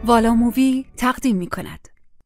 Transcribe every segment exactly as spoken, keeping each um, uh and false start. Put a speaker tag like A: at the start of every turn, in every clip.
A: والا مووی تقدیم می کند.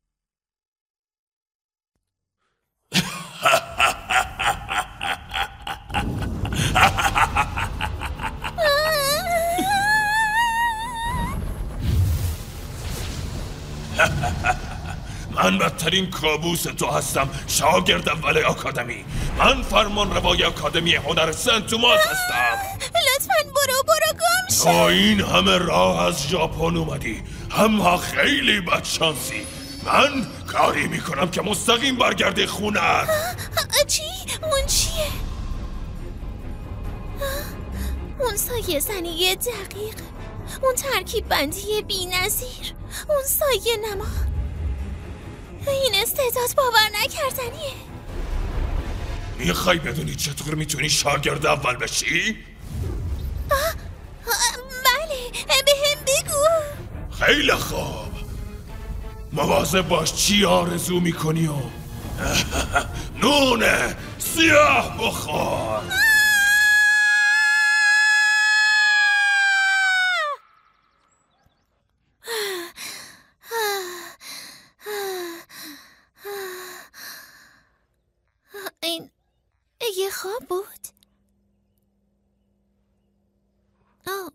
B: من بدترین کابوس تو هستم شاگرد اول آکادمی. من فرمان روای آکادمی هنر سنت توماس هستم.
C: لطفاً برو برو گم شو.
B: تا این همه راه از ژاپن اومدی، اما خیلی بدشانسی. من کاری میکنم که مستقیم برگردی خونه‌ات.
C: چی؟ اون چیه؟ اون سایه زنی دقیق، اون ترکیب بندی بی نظیر، اون سایه نما، این استعداد باور نکردنیه.
B: میخوای بدونی چطور میتونی شاگرد اول بشی؟
C: آه، آه، بله، بهم بگو.
B: خیلی خوب، مواظب باش چی آرزو میکنی و نون سیاه بخور.
C: این یه خواب بود؟ آه.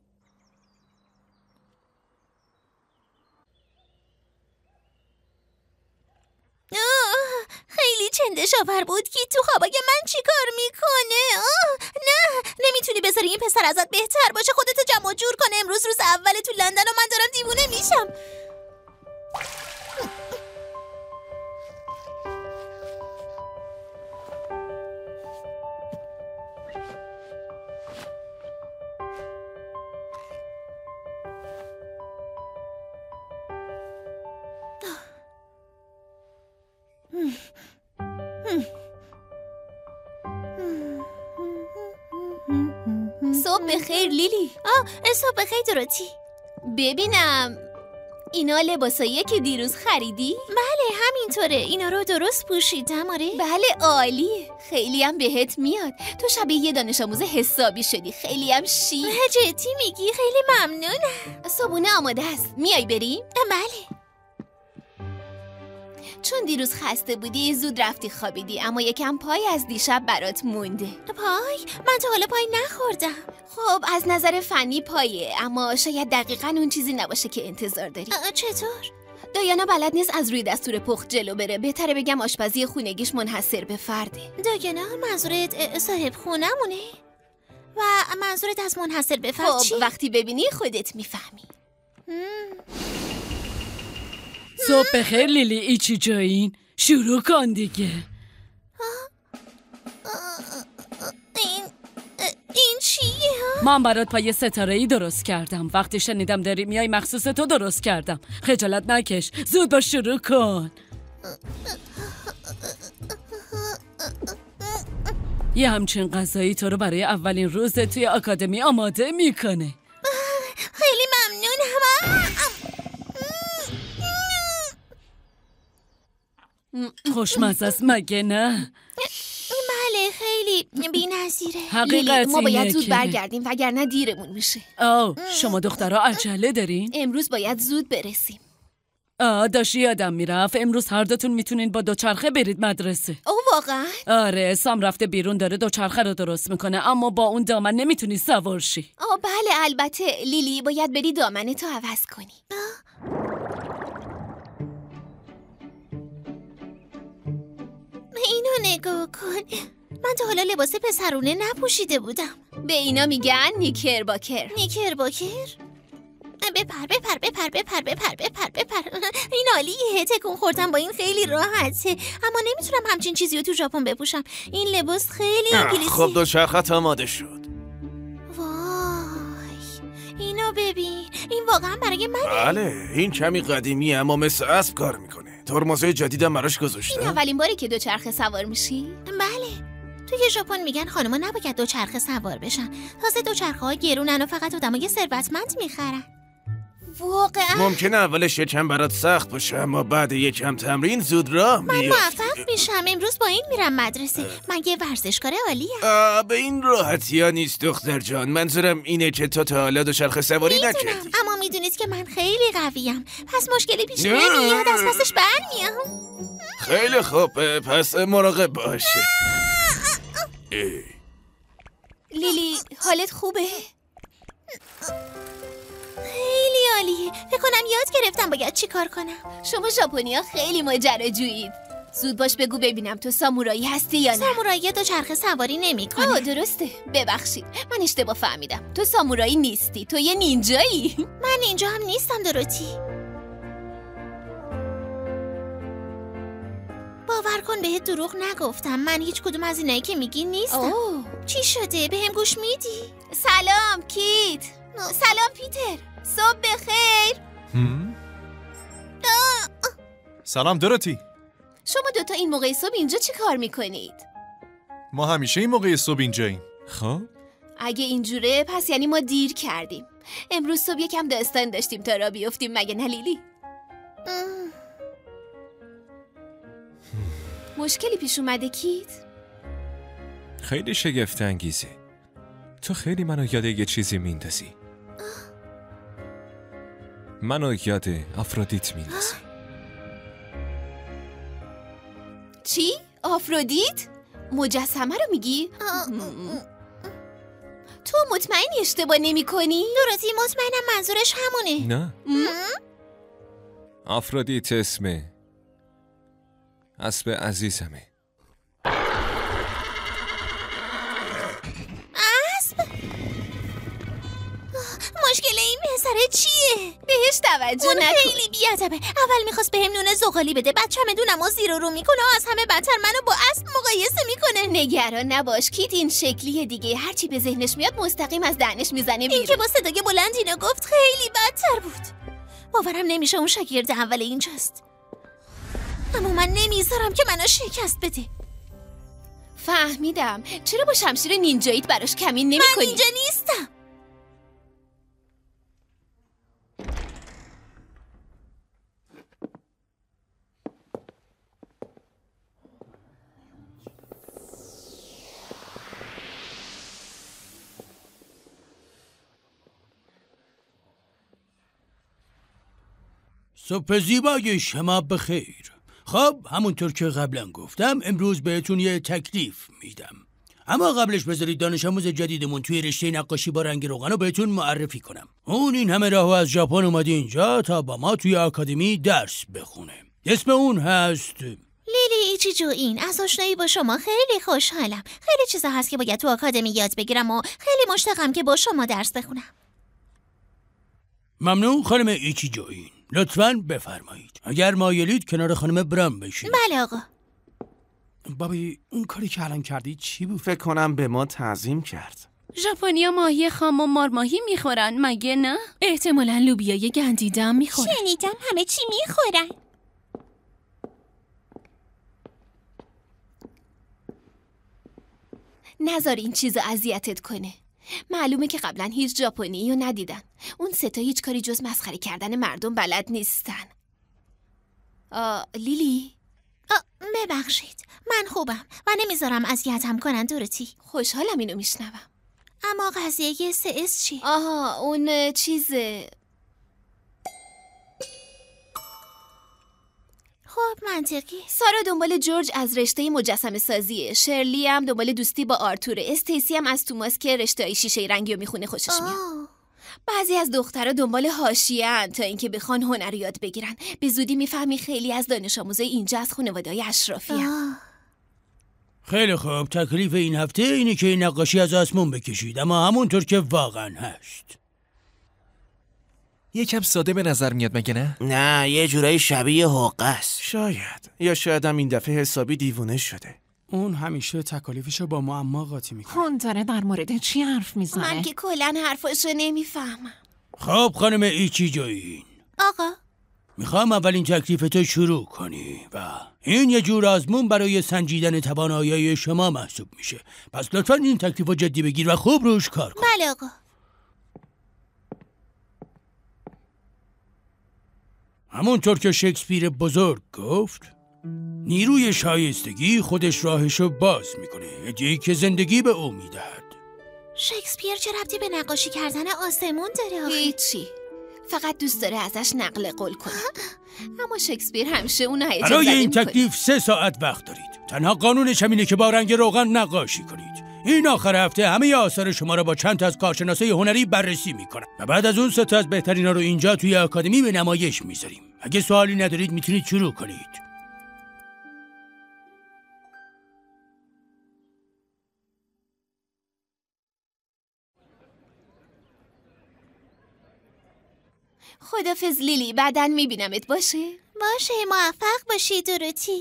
C: خیلی چندش‌آور بود که تو خوابای من چی کار میکنه. آه. نه نمیتونی بذاری این پسر ازت بهتر باشه. خودتو جمع جور کن، امروز روز اول تو لندن و من دارم دیوونه میشم. صبح بخیر لیلی. آه صبح بخیر دروتی. ببینم اینا لباساییه که دیروز خریدی؟ بله همینطوره، اینا رو درست پوشیدم. آره بله عالیه، خیلی هم بهت میاد. تو شبیه یه دانش آموز حسابی شدی، خیلی هم شیک. جدی میگی؟ خیلی ممنونم. صبحونه آماده است، میای بریم؟ بله. چون دیروز خسته بودی زود رفتی خوابیدی، اما یکم پای از دیشب برات مونده. پای؟ من تا حالا پای نخوردم. خب از نظر فنی پایه، اما شاید دقیقاً اون چیزی نباشه که انتظار داری. چطور؟ دایانا بلد نیست از روی دستور پخت جلو بره. بهتره بگم آشپزی خونگیش منحصر به فرده. دایانا منظورت صاحب خونمونه؟ و منظورت از منحصر به فرد
D: خب
C: چی؟
D: وقتی ببینی خودت میفهمی.
E: صبح بخیر لیلی، ایچی جایین؟ شروع کن دیگه.
C: این این چیه ها؟
E: من برات پای ستاره‌ای درست کردم. وقتی شنیدم داری میای مخصوص تو درست کردم. خجالت نکش، زود با شروع کن. یه همچین غذایی تو رو برای اولین روز توی آکادمی آماده میکنه.
C: خیلی ممنونم.
E: خوشمزه است مگه نه؟
C: بله خیلی بی‌نظیره.
E: حقیقت
D: ما باید
E: اینه
D: زود
E: که-
D: برگردیم وگرنه دیرمون میشه.
E: آه شما دخترها عجله دارین؟
D: امروز باید زود برسیم.
E: آه داشت یادم میرفت امروز هر دوتون میتونین با دوچرخه برید مدرسه.
D: او واقعا؟
E: آره سام رفته بیرون داره دوچرخه رو درست میکنه، اما با اون دامن نمیتونی سوار شی.
D: آه بله البته لیلی باید بری دامنه تو عوض کنی.
C: اینو نگاه کن، من تا حالا لباس پسرونه نپوشیده بودم.
D: به اینا میگن نیکر باکر.
C: نیکر باکر؟ بپر بپر بپر بپر بپر بپر بپر این عالیه، تکون خوردم با این خیلی راحته، اما نمیتونم همچین چیزی رو تو ژاپن بپوشم. این لباس خیلی انگلیسی.
F: خب دوچرخت آماده شد.
C: وای اینو ببین، این واقعا برای منه.
F: بله این کمی قدیمی اما مثل اسب کار میکنه. ترمزهای جدیدم براش
D: این
F: گذاشتم.
D: اولین باری که دوچرخه سوار میشی؟
C: بله توی ژاپن میگن خانوما نباید دوچرخه سوار بشن، تازه دوچرخه ها گرونن و فقط آدمای ثروتمند میخرن. واقعا
F: ممکنه اولش یکم برات سخت باشه اما بعد یکم تمرین زود راه
C: من
F: میافتی.
C: موفق میشم. امروز با این میرم مدرسه. من یه ورزشکار عالیم.
F: آه به این راحتی ها نیست دختر جان. منظورم اینه که تو تا حالا دوچرخه سواری
C: میدونم
F: نکردی.
C: اما میدونید که من خیلی قویم، پس مشکلی پیش نمیاد، از پسش برمیام.
F: خیلی خوب، پس مراقب باشه.
C: لیلی حالت خوبه؟ خیلی عالیه. فکر کنم یاد گرفتم باید چی کار کنم.
D: شما ژاپنیا خیلی ماجراجویید. زود باش بگو ببینم تو سامورایی هستی یا نه.
C: سامورایی دو چرخه سواری نمی‌کنه.
D: آه درسته. ببخشید من اشتباه فهمیدم. تو سامورایی نیستی، تو یه نینجایی.
C: من اینجا هم نیستم دروتی. باور کن بهت دروغ نگفتم. من هیچ کدوم از اینایی که میگی نیستم.
D: اوه.
C: چی شده؟ بهم گوش میدی؟
D: سلام کیت. سلام پیتر. صبح بخیر.
G: سلام دروتی.
D: شما دوتا این موقع صبح اینجا چی کار میکنید؟
G: ما همیشه این موقع صبح اینجاییم. خب
D: اگه اینجوره پس یعنی ما دیر کردیم. امروز صبح یکم داستان داشتیم تا را بیفتیم، مگه نه لیلی؟ مشکلی پیش اومده کیت؟
H: خیلی شگفت انگیزه. تو خیلی منو یاد یه چیزی میندازی. منو یاد آفرودیت میندازی.
D: چی؟ آفرودیت؟ مجسمه رو میگی؟ تو مطمئنی اشتباه نمی کنی؟
C: دروتی مطمئنم منظورش همونه.
H: نه آفرودیت اسمه اسب عزیزمه.
C: اسب؟ مشکل این پسره چیه؟
D: بهش توجه
C: اون
D: نکن.
C: خیلی بیادبه. اول میخواست بهم نون زغالی بده، بعد چمدونم و زیر و رو میکنه و از همه بدتر منو با اسب مقایسه میکنه.
D: نگران نباش کیت، این شکلیه دیگه. هرچی به ذهنش میاد مستقیم از دهنش میزنه بیرون.
C: این که با صدای بلند اینو گفت خیلی بدتر بود. باورم نمیشه اون شاگرد اول اینجاست. اما من نمیذارم که منو شکست بده.
D: فهمیدم. چرا با شمشیر نینجاییت براش کمین نمی
C: من
D: کنی؟
C: اینجا نیستم.
I: صبح زیبای شما بخیر. خب همونطور که قبلا گفتم امروز بهتون یه تکلیف میدم، اما قبلش بذارید دانش آموز جدیدمون توی رشته نقاشی با رنگ روغن رو بهتون معرفی کنم. اون این همه راهو از ژاپن اومده اینجا تا با ما توی آکادمی درس بخونه. اسم اون هست
C: لیلی ایچیجو. این از آشنایی با شما خیلی خوشحالم. خیلی چیزا هست که باید تو آکادمی یاد بگیرم و خیلی مشتاقم که با شما درس بخونم.
I: ممنون خانم ایچیجوین. لطفاً بفرمایید. اگر مایلید کنار خانم برام بشین.
C: بله آقا.
I: بابی اون کاری که الان کردی چی بود؟
F: فکر کنم به ما تعظیم کرد.
E: ژاپنیا ماهی خام و مارماهی میخورن مگه نه؟
A: احتمالاً لوبیای گندیده هم میخورن.
C: شنیدم همه چی میخورن.
D: نذار این چیزو اذیتت کنه. معلومه که قبلا هیچ ژاپنی رو ندیدن. اون ستا هیچ کاری جز مسخره کردن مردم بلد نیستن. آ لیلی
C: ببخشید، من خوبم و نمیذارم اذیتم کنن دورتی.
D: خوشحالم اینو میشنوم.
C: اما قضیه سه اس چی؟
D: آها اون چیزه.
C: خب منطقی.
D: سارا دنبال جورج از رشته مجسمه سازیه. شرلی هم دنبال دوستی با آرتوره. استیسی هم از توماس که رشته شیشه رنگی رو میخونه خوشش میاد. بعضی از دخترها دنبال حاشیه‌ان تا اینکه بخوان هنر یاد بگیرن. به زودی میفهمی خیلی از دانش آموزای اینجا از خانواده‌های اشرافی‌ان.
I: خیلی خوب، تکلیف این هفته اینه که این نقاشی از آسمون بکشید، اما همونطور که واقعا هست.
H: یکم ساده به نظر میاد مگه نه؟
F: نه یه جورایی شبیه حقه است. شاید یا شاید هم این دفعه حسابی دیوونه شده.
J: اون همیشه تکالیفشو با معما قاطی میکنه.
A: اون داره در مورد چی حرف میزنه؟
D: من که کلاً حرفاشو نمیفهمم.
I: خب خانم ایچیجوین،
C: آقا
I: میخوام اولین تکلیفتو شروع کنی و این یه جور آزمون برای سنجیدن توانایی شما محسوب میشه. پس لطفاً این تکلیفو جدی بگیر و خوب روش کار کن.
C: بله آقا.
I: همونطور که شکسپیر بزرگ گفت، نیروی شایستگی خودش راهشو باز میکنه، هدیه‌ای که زندگی به او میدهد.
C: شکسپیر چه ربطی به نقاشی کردن آسمون داره آخه؟
D: هیچی.
C: فقط دوست داره ازش نقل قول کنه. اما شکسپیر همیشه اونو هیجان
I: برای
C: زده
I: این
C: میکنه.
I: تکلیف سه ساعت وقت دارید. تنها قانونش همینه که با رنگ روغن نقاشی کنید. این آخر هفته همه آثار شما را با چند تا از کارشناسای هنری بررسی میکنن و بعد از اون سه تا از بهترینا رو اینجا توی آکادمی به نمایش میذاریم. اگه سوالی ندارید میتونید شروع کنید.
C: خدافظ لیلی، بعدن میبینمت. باشه؟
D: باشه، موفق باشی دوروتی.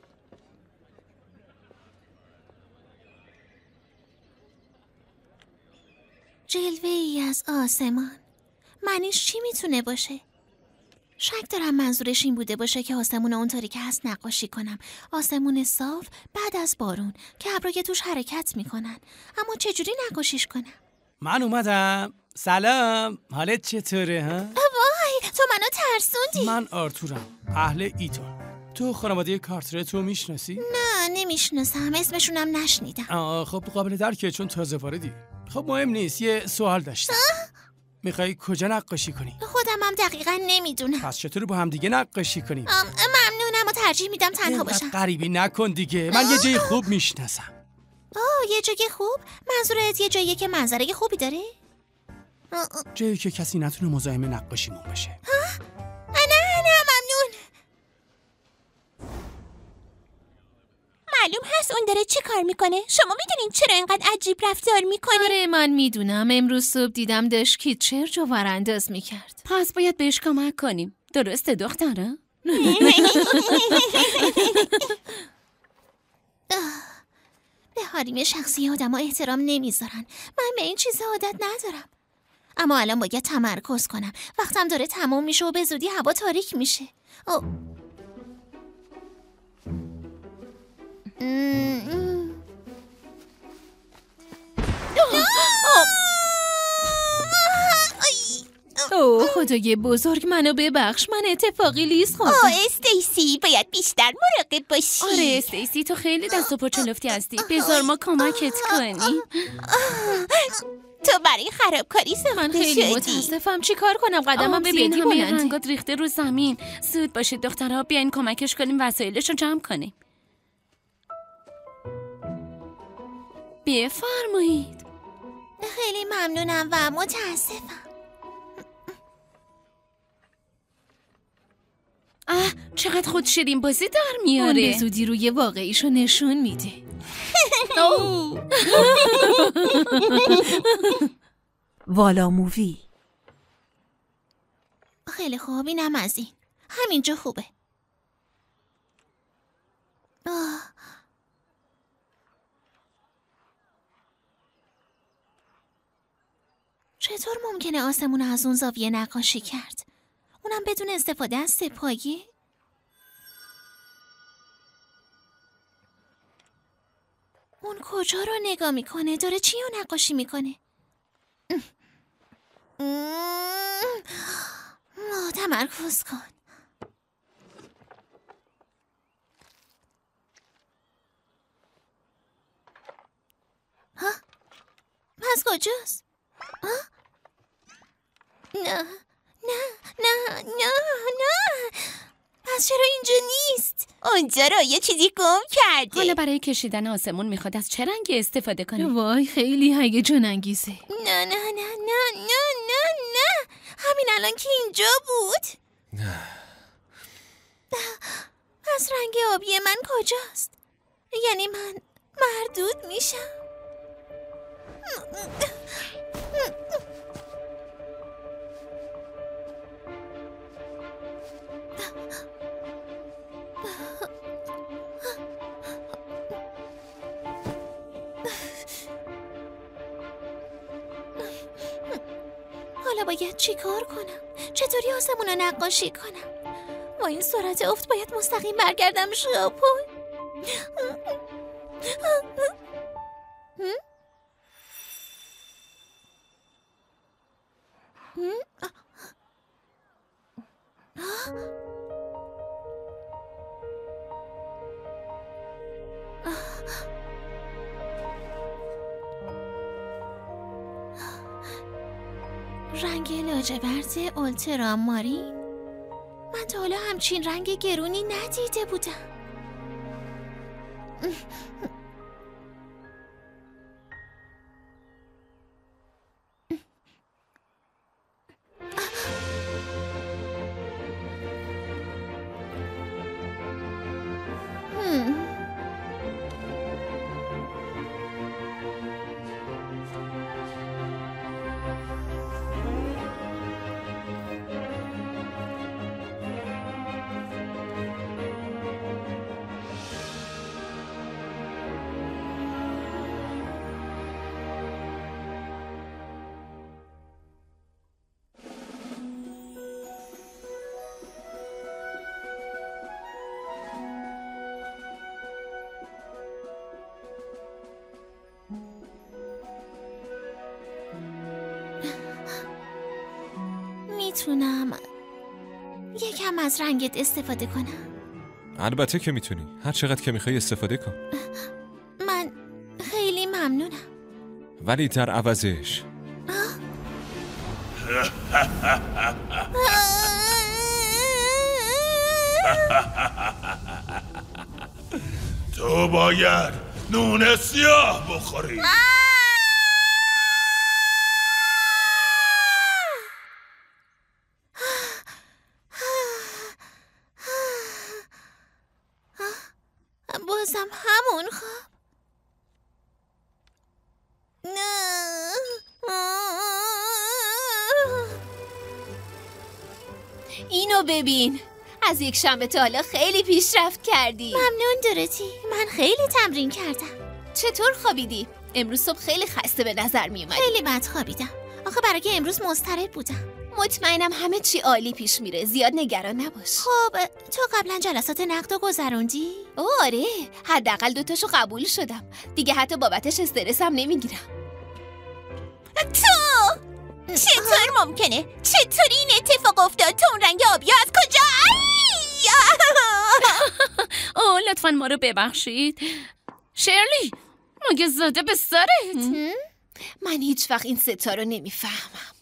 D: جلوه ای از آسمان. معنیش چی میتونه باشه؟ شک دارم منظورش این بوده باشه که آسمون اونطوری که هست نقاشی کنم. آسمون صاف بعد از بارون که ابرای توش حرکت میکنن. اما چجوری نقاشیش کنم؟
J: من اومدم. سلام، حالت چطوره ها؟
D: وای، تو منو ترسوندی.
J: من آرتورم، اهل ایتون. تو خانواده کارترت رو میشناسی؟
D: نه نمیشناسم، اسمشونم نشنیدم.
J: آه خب قابل درکه چون تازه واردی. خب مهم نیست، یه سوال داشتم. میخوای کجا نقاشی کنی؟
D: خودم هم دقیقا نمیدونم.
J: پس چطور با هم دیگه نقاشی کنیم؟
D: ممنونم و ترجیح میدم تنها باشم.
J: غریبی نکن دیگه، من یه جای خوب میشناسم.
D: آه یه جای خوب؟ منظورت یه جایی که منظره خوبی داره؟
J: جایی که کسی نتونه مزاحم نقاشیمون بشه.
D: نه نه ممنون. معلوم هست اون داره چی کار میکنه؟ شما میدونین چرا اینقدر عجیب رفتار میکنه؟
A: آره من میدونم. امروز صبح دیدم داشت کیتچرج رو ورانداز میکرد.
E: پس باید بهش کمک کنیم. درسته دختره؟
D: به حریم شخصی آدم ها احترام نمیذارن. من به این چیزا عادت ندارم. اما الان باید تمرکز کنم. وقتم داره تمام میشه و به زودی هوا تاریک میشه. او.
A: اوه خدای بزرگ، منو ببخش. من اتفاقی لیز خوردم.
D: آه استیسی، باید بیشتر مراقب باشی.
A: آره استیسی، تو خیلی دست و پا چلفتی هستی. بذار ما کمکت کنی.
D: تو برای خرابکاری ساخته
A: من خیلی
D: شدی.
A: متاسفم. چی کار کنم؟ قدمم به بیدی
E: همه
A: بلنده.
E: رنگات ریخته رو زمین. زود باشید دخترها، بیاین کمکش کنیم وسایلش رو جمع کنیم. بفرمایید.
D: خیلی ممنونم و متاسفم.
E: اه چقدر خود شیرین بازی در
A: اون
E: میاره.
A: به زودی روی واقعیشو نشون میده.
K: والا مووی.
D: خیلی خوب، اینم از این. همینجا خوبه. آه. چطور ممکنه آسمون از اون زاویه نقاشی کرد؟ اونم بدون استفاده از سه‌پایه؟ اون کجا رو نگاه میکنه؟ داره چی رو نقاشی میکنه؟ تمرکز کن. ها؟ پس کجاست؟ ها؟ نه نه نه نه نه پس چرا اینجا نیست؟ اونجا رو یه چیزی گم کرده.
E: حالا برای کشیدن آسمون میخواد از چه رنگی استفاده کنیم؟
A: وای خیلی هیجان انگیزه.
D: نه نه نه نه نه نه نه همین الان که اینجا بود. پس رنگ آبی من کجاست؟ یعنی من مردود میشم؟ حالا باید چی کار کنم؟ چطوری آسمون رو نقاشی کنم؟ با این سرعت افت باید مستقیم برگردم ژاپن.
C: رنگ لاجورد اولترامارین. من تا حالا همچین رنگ گرونی ندیده بودم. میتونم یکم از رنگت استفاده کنم؟
H: البته که میتونی، هر چقدر که میخوای استفاده کن.
C: من خیلی ممنونم.
H: ولی در عوضش
B: تو باید نون سیاه بخوری.
C: بازم همون خواب. نه. اینو ببین، از یک شنبه تا حالا خیلی پیشرفت کردی. ممنون دورتی، من خیلی تمرین کردم. چطور خوابیدی؟ امروز صبح خیلی خسته به نظر می اومدی. خیلی بد خوابیدم، آخه برای که امروز مضطرب بودم. مطمئنم همه چی عالی پیش میره، زیاد نگران نباش. خب تو قبلا جلسات نقد رو گذروندی؟ آره، حداقل دوتاشو قبول شدم. دیگه حتی بابتش استرسم نمیگیرم. تو چطور ممکنه؟ چطوری این اتفاق افتاد؟ تو اون رنگ آبی از کجا؟
A: اوه لطفاً ما رو ببخشید. شرلی، مگه زده به سرت؟
C: من هیچ وقت این ستا رو نمیفهمم.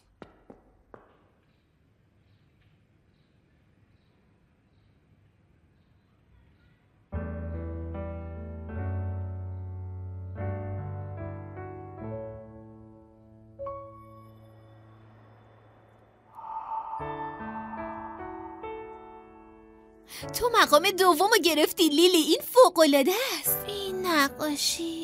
C: تو مقام دوم رو گرفتی لیلی، این فوق‌العاده است. این نقاشی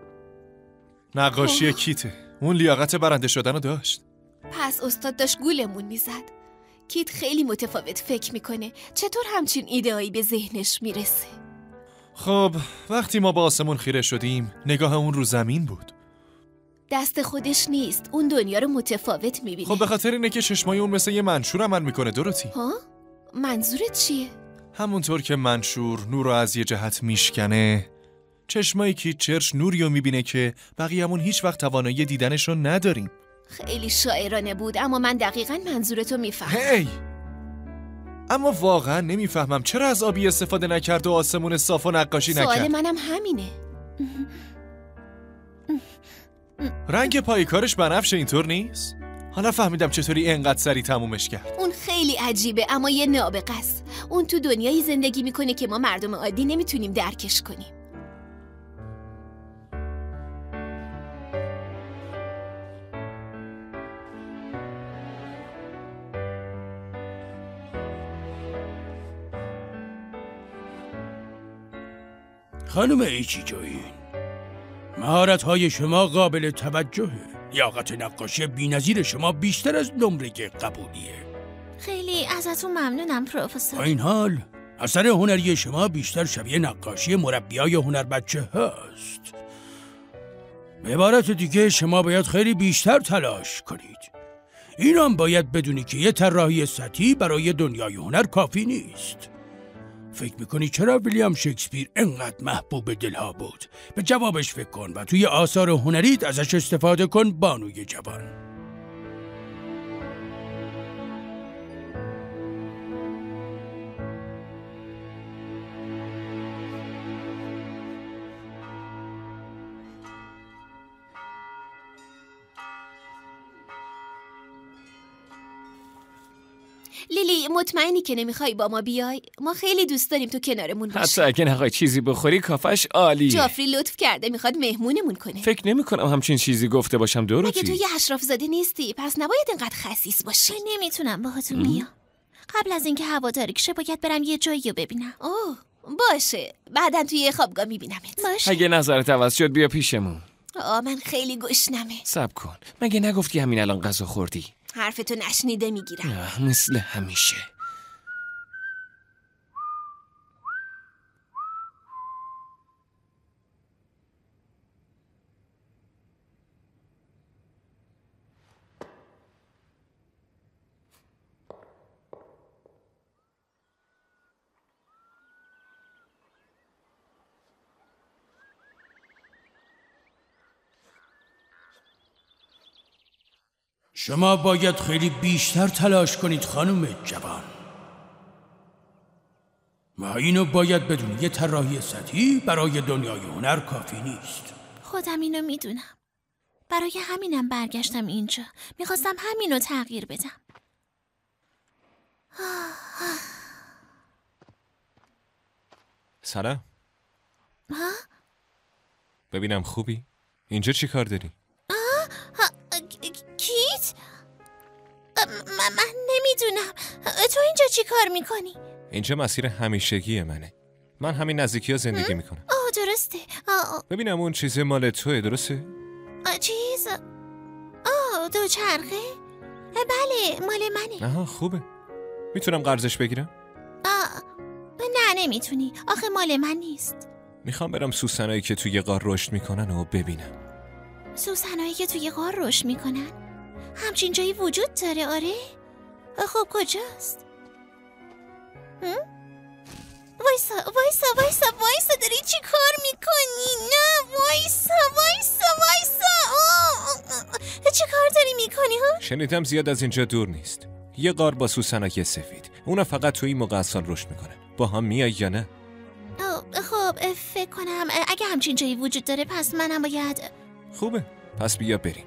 G: نقاشی کیته، اون لیاقت برنده شدن رو داشت.
C: پس استاد داشت گولمون میزد. کیت خیلی متفاوت فکر میکنه، چطور همچین ایده‌ای به ذهنش میرسه؟
G: خب وقتی ما با آسمون خیره شدیم نگاه اون رو زمین بود.
C: دست خودش نیست، اون دنیا رو متفاوت میبینه.
G: خب به خاطر اینه که چشمای اون مثل یه منشور عمل میکنه دروتی.
C: ها؟ منظورت چیه؟
G: همونطور که منشور نور رو از یه جهت میشکنه، چشمای کیت چرچ نوری رو میبینه که بقیه‌مون هیچ وقت توانایی دیدنش رو نداریم.
C: خیلی شاعرانه بود، اما من دقیقاً منظورتو میفهمم.
G: هی! اما واقعا نمیفهمم چرا از آبی استفاده نکرد و آسمون صاف و نقاشی نکرد.
C: سوال منم همینه.
G: رنگ پایکارش بنفشه، اینطور نیست؟ حالا فهمیدم چطوری اینقدر سریع تمومش کرد.
C: اون خیلی عجیبه اما یه نابغه است. اون تو دنیایی زندگی میکنه که ما مردم عادی نمیتونیم درکش کنیم.
I: خانم ایچیجوین، مهارت‌های شما قابل توجهه. لیاقت نقاشی بی‌نظیر شما بیشتر از نمره قبولیه.
C: خیلی ازتون ممنونم پروفسور.
I: با این حال اثر هنری شما بیشتر شبیه نقاشی مربیای هنر بچه هست. به عبارت دیگه شما باید خیلی بیشتر تلاش کنید. اینم باید بدونی که یه طراحی سطحی برای دنیای هنر کافی نیست. فکر میکنی چرا ویلیام شکسپیر انقدر محبوب دلها بود؟ به جوابش فکر کن و توی آثار هنریت ازش استفاده کن بانوی جوان.
D: لیلی مطمئنی که نمیخوای با ما بیای؟ ما خیلی دوست داریم تو کنارمون باشی.
H: حتی اگه نخوای چیزی بخوری کافش عالیه.
D: جافری لطف کرده میخواد مهمونمون کنه.
H: فکر نمی‌کنم همچین چیزی گفته باشم دروتی.
D: مگه تو یه اشراف زاده نیستی؟ پس نباید اینقدر خسیس باشی.
C: نمیتونم باهاتون بیام. قبل از اینکه هوا تاریک شه باید برم یه جایی رو ببینم.
D: اوه باشه، بعداً توی یه خوابگاه میبینمت.
C: باشه.
H: اگه نظرت عوض شد بیا پیشمون.
D: آه من خیلی گشنمه.
H: صبر کن. مگه نگفتی همین الان غذا خوردی؟
D: حرفتو نشنیده میگیرم.
H: مثل همیشه.
I: شما باید خیلی بیشتر تلاش کنید خانم جوان. و اینو باید بدون یه طراحی سطحی برای دنیای هنر کافی نیست.
C: خودم اینو میدونم. برای همینم برگشتم اینجا. میخواستم همینو تغییر بدم.
H: سلام.
C: ها؟
H: ببینم خوبی؟ اینجا چی کار داری؟
C: کیت؟ من, من نمیدونم. تو اینجا چی کار میکنی؟
H: اینجا مسیر همیشگی منه. من همین نزدیکی ها زندگی میکنم.
C: آه درسته. آه.
H: ببینم اون چیز مال توه درسته؟
C: آه چیز؟ آه دو چرخه؟ بله مال منه.
H: آها خوبه. میتونم قرضش بگیرم؟
C: آه نه نمیتونی. آخه مال من نیست.
H: میخوام برم سوسنایی که توی غار رشد میکنن و ببینم.
C: سوسنایی که توی غار رشد میکنن؟ همچین جایی وجود داره آره؟ خب کجاست؟ وایسا وایسا وایسا وایسا داری چی کار میکنی؟ نه وایسا وایسا وایسا چی کار داری میکنی ها؟
H: شنیدم زیاد از اینجا دور نیست. یه غار با سوسنای سفید. اونا فقط توی این موقع سال رشد میکنن. با هم میای یا نه؟
C: خب فکر کنم اگه همچین جایی وجود داره پس منم باید.
H: خوبه پس بیا بریم.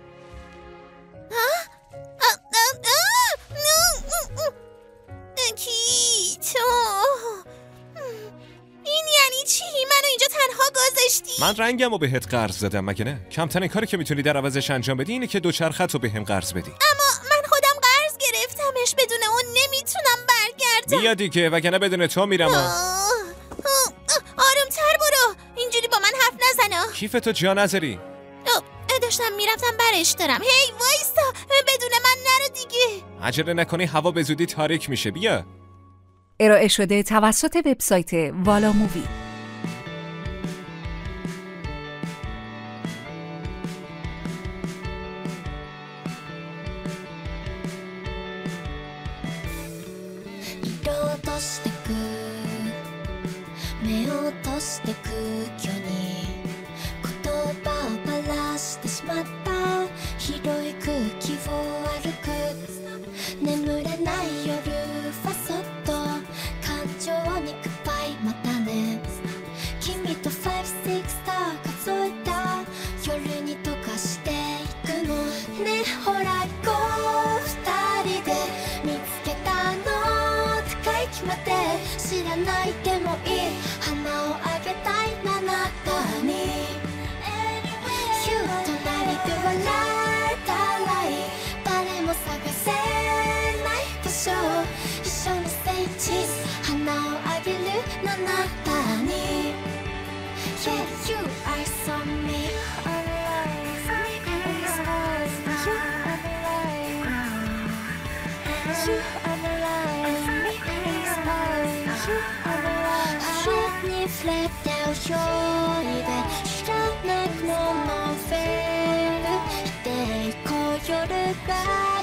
C: کیتو این یعنی چی؟ منو اینجا تنها گذاشتی؟
H: من رنگمو بهت قرض دادم مگه نه؟ کمترین کاری که میتونی در عوضش انجام بدی اینه که دوچرخه‌تو بهم قرض بدی.
C: اما من خودم قرض گرفتمش، بدون اون نمیتونم برگردم.
H: بیا دیگه وگرنه بدون تو میرم.
C: آرومتر برو، اینجوری با من حرف نزنه.
H: کیفتو جا نذاری.
C: داشتم میرفتم برش دارم. هی وایستا، بدون من نرو دیگه.
H: عجله نکنی هوا به زودی تاریک میشه. بیا.
K: ارائه شده توسط وبسایت والا مووی.
C: Bye.